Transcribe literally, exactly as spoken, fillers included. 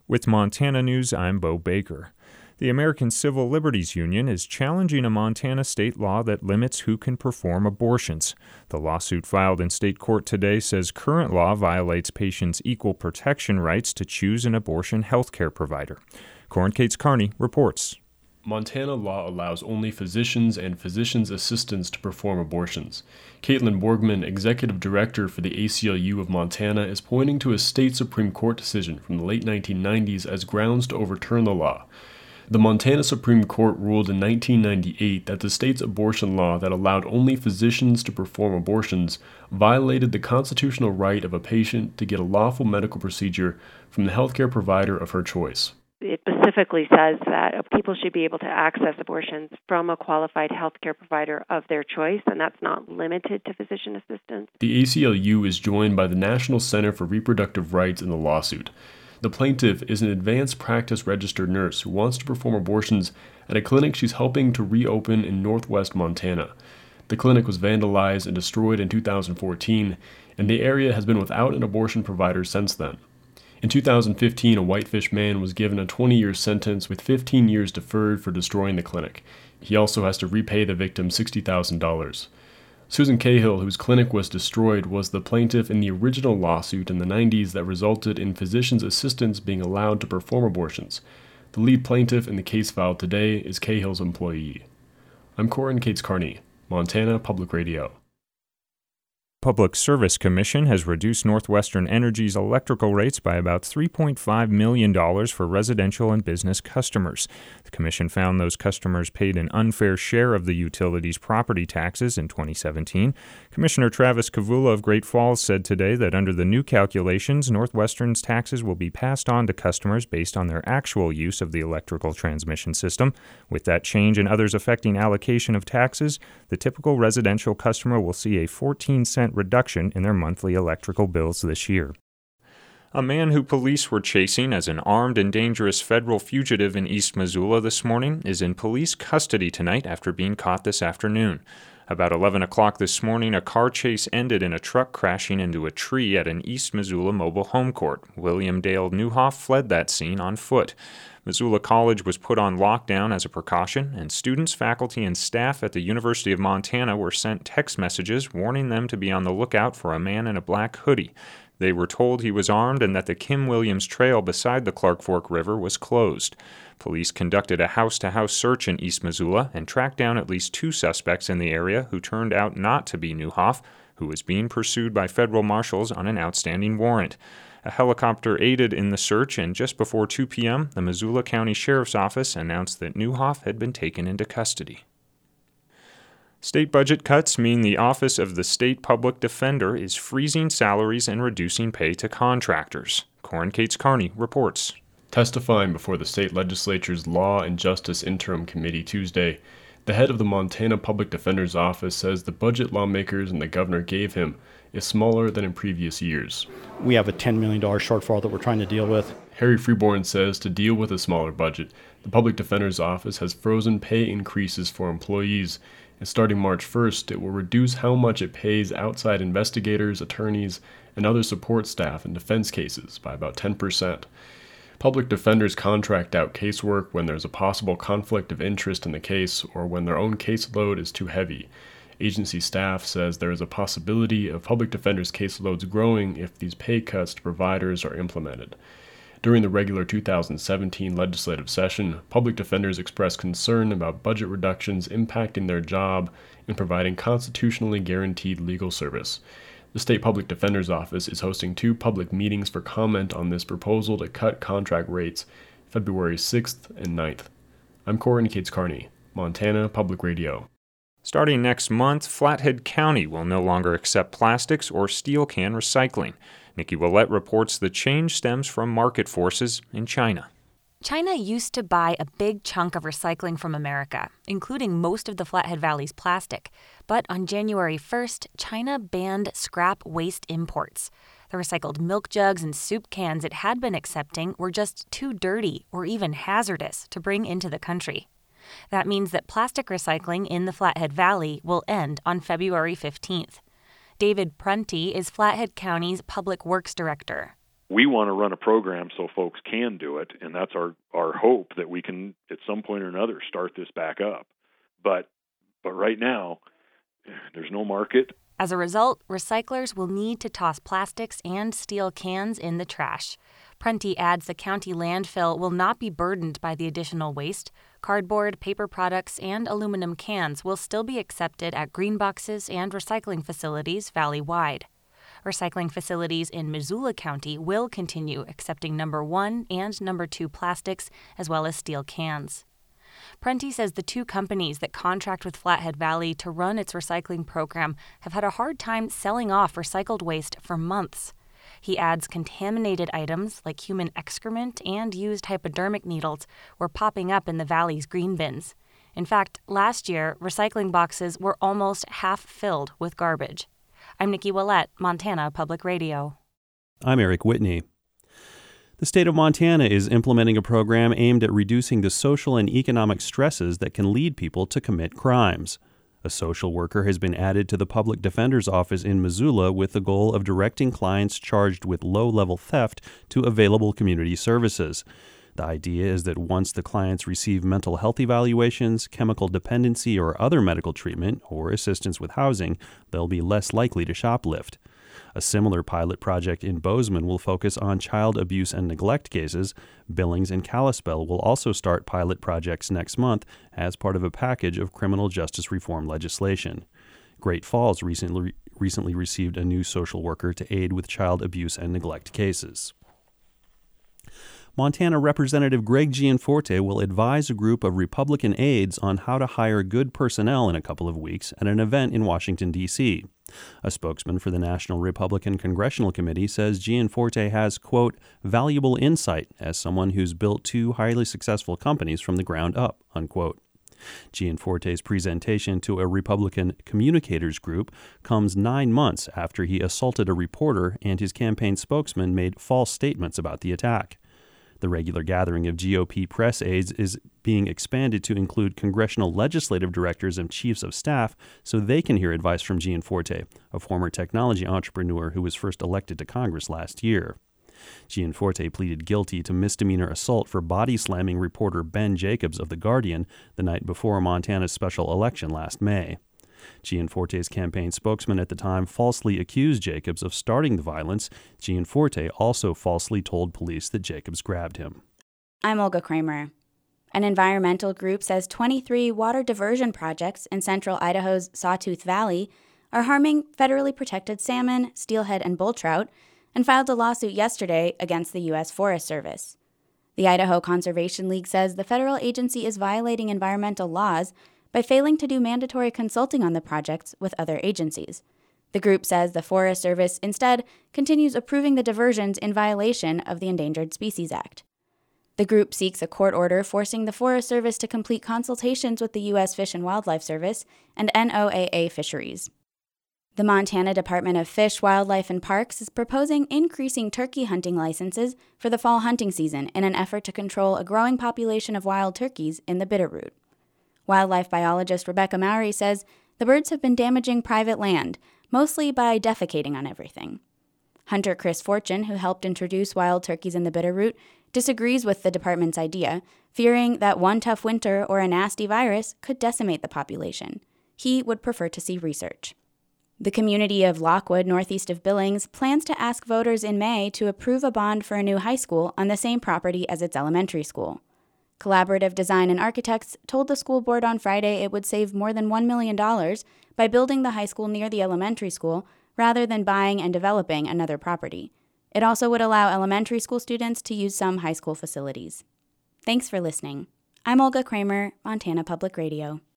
With Montana News, I'm Bo Baker. The American Civil Liberties Union is challenging a Montana state law that limits who can perform abortions. The lawsuit filed in state court today says current law violates patients' equal protection rights to choose an abortion health care provider. Corin Cates Carney reports. Montana law allows only physicians and physicians' assistants to perform abortions. Caitlin Borgman, executive director for the A C L U of Montana, is pointing to a state Supreme Court decision from the late nineteen nineties as grounds to overturn the law. The Montana Supreme Court ruled in nineteen ninety-eight that the state's abortion law that allowed only physicians to perform abortions violated the constitutional right of a patient to get a lawful medical procedure from the healthcare provider of her choice. It specifically says that people should be able to access abortions from a qualified healthcare provider of their choice, and that's not limited to physician assistants. The A C L U is joined by the National Center for Reproductive Rights in the lawsuit. The plaintiff is an advanced practice registered nurse who wants to perform abortions at a clinic she's helping to reopen in northwest Montana. The clinic was vandalized and destroyed in two thousand fourteen, and the area has been without an abortion provider since then. In two thousand fifteen, a Whitefish man was given a twenty-year sentence with fifteen years deferred for destroying the clinic. He also has to repay the victim sixty thousand dollars. Susan Cahill, whose clinic was destroyed, was the plaintiff in the original lawsuit in the nineties that resulted in physicians' assistants being allowed to perform abortions. The lead plaintiff in the case filed today is Cahill's employee. I'm Corin Cates Carney, Montana Public Radio. Public Service Commission has reduced Northwestern Energy's electrical rates by about three point five million dollars for residential and business customers. The commission found those customers paid an unfair share of the utility's property taxes in twenty seventeen. Commissioner Travis Kavula of Great Falls said today that under the new calculations, Northwestern's taxes will be passed on to customers based on their actual use of the electrical transmission system. With that change and others affecting allocation of taxes, the typical residential customer will see a fourteen cent reduction in their monthly electrical bills this year. A man who police were chasing as an armed and dangerous federal fugitive in East Missoula this morning is in police custody tonight after being caught this afternoon. About eleven o'clock this morning, a car chase ended in a truck crashing into a tree at an East Missoula mobile home court. William Dale Newhoff fled that scene on foot. Missoula College was put on lockdown as a precaution, and students, faculty, and staff at the University of Montana were sent text messages warning them to be on the lookout for a man in a black hoodie. They were told he was armed and that the Kim Williams Trail beside the Clark Fork River was closed. Police conducted a house-to-house search in East Missoula and tracked down at least two suspects in the area who turned out not to be Newhoff, who was being pursued by federal marshals on an outstanding warrant. A helicopter aided in the search, and just before two p.m., the Missoula County Sheriff's Office announced that Newhoff had been taken into custody. State budget cuts mean the Office of the State Public Defender is freezing salaries and reducing pay to contractors. Corin Cates Carney reports. Testifying before the state legislature's Law and Justice Interim Committee Tuesday, the head of the Montana Public Defender's Office says the budget lawmakers and the governor gave him is smaller than in previous years. We have a ten million dollars shortfall that we're trying to deal with. Harry Freeborn says to deal with a smaller budget, the Public Defender's Office has frozen pay increases for employees, and starting March first, it will reduce how much it pays outside investigators, attorneys, and other support staff in defense cases by about ten percent. Public defenders contract out casework when there's a possible conflict of interest in the case or when their own caseload is too heavy. Agency staff says there is a possibility of public defenders' caseloads growing if these pay cuts to providers are implemented. During the regular two thousand seventeen legislative session, public defenders expressed concern about budget reductions impacting their job in providing constitutionally guaranteed legal service. The State Public Defender's Office is hosting two public meetings for comment on this proposal to cut contract rates, February sixth and ninth. I'm Corin Cates Carney, Montana Public Radio. Starting next month, Flathead County will no longer accept plastics or steel can recycling. Nikki Willett reports the change stems from market forces in China. China used to buy a big chunk of recycling from America, including most of the Flathead Valley's plastic. But on January first, China banned scrap waste imports. The recycled milk jugs and soup cans it had been accepting were just too dirty or even hazardous to bring into the country. That means that plastic recycling in the Flathead Valley will end on February fifteenth. David Prunty is Flathead County's Public Works Director. we want to run a program so folks can do it, and that's our, our hope that we can, at some point or another, start this back up. But but right now, there's no market. As a result, recyclers will need to toss plastics and steel cans in the trash. Prenti adds the county landfill will not be burdened by the additional waste. Cardboard, paper products, and aluminum cans will still be accepted at green boxes and recycling facilities valley-wide. Recycling facilities in Missoula County will continue accepting number one and number two plastics, as well as steel cans. Prenti says the two companies that contract with Flathead Valley to run its recycling program have had a hard time selling off recycled waste for months. He adds contaminated items like human excrement and used hypodermic needles were popping up in the valley's green bins. In fact, last year, recycling boxes were almost half filled with garbage. I'm Nikki Willett, Montana Public Radio. I'm Eric Whitney. The state of Montana is implementing a program aimed at reducing the social and economic stresses that can lead people to commit crimes. A social worker has been added to the public defender's office in Missoula with the goal of directing clients charged with low-level theft to available community services. The idea is that once the clients receive mental health evaluations, chemical dependency, or other medical treatment, or assistance with housing, they'll be less likely to shoplift. A similar pilot project in Bozeman will focus on child abuse and neglect cases. Billings and Kalispell will also start pilot projects next month as part of a package of criminal justice reform legislation. Great Falls recently, recently received a new social worker to aid with child abuse and neglect cases. Montana Representative Greg Gianforte will advise a group of Republican aides on how to hire good personnel in a couple of weeks at an event in Washington, D C A spokesman for the National Republican Congressional Committee says Gianforte has, quote, valuable insight as someone who's built two highly successful companies from the ground up, unquote. Gianforte's presentation to a Republican communicators group comes nine months after he assaulted a reporter and his campaign spokesman made false statements about the attack. The regular gathering of G O P press aides is being expanded to include congressional legislative directors and chiefs of staff so they can hear advice from Gianforte, a former technology entrepreneur who was first elected to Congress last year. Gianforte pleaded guilty to misdemeanor assault for body-slamming reporter Ben Jacobs of The Guardian the night before Montana's special election last May. Gianforte's campaign spokesman at the time falsely accused Jacobs of starting the violence. Gianforte also falsely told police that Jacobs grabbed him. I'm Olga Kramer. An environmental group says twenty-three water diversion projects in central Idaho's Sawtooth Valley are harming federally protected salmon, steelhead, and bull trout, and filed a lawsuit yesterday against the U S Forest Service. The Idaho Conservation League says the federal agency is violating environmental laws by failing to do mandatory consulting on the projects with other agencies. The group says the Forest Service instead continues approving the diversions in violation of the Endangered Species Act. The group seeks a court order forcing the Forest Service to complete consultations with the U S Fish and Wildlife Service and N O A A Fisheries. The Montana Department of Fish, Wildlife, and Parks is proposing increasing turkey hunting licenses for the fall hunting season in an effort to control a growing population of wild turkeys in the Bitterroot. Wildlife biologist Rebecca Mowry says the birds have been damaging private land, mostly by defecating on everything. Hunter Chris Fortune, who helped introduce wild turkeys in the Bitterroot, disagrees with the department's idea, fearing that one tough winter or a nasty virus could decimate the population. He would prefer to see research. The community of Lockwood, northeast of Billings, plans to ask voters in May to approve a bond for a new high school on the same property as its elementary school. Collaborative Design and Architects told the school board on Friday it would save more than one million dollars by building the high school near the elementary school rather than buying and developing another property. It also would allow elementary school students to use some high school facilities. Thanks for listening. I'm Olga Kramer, Montana Public Radio.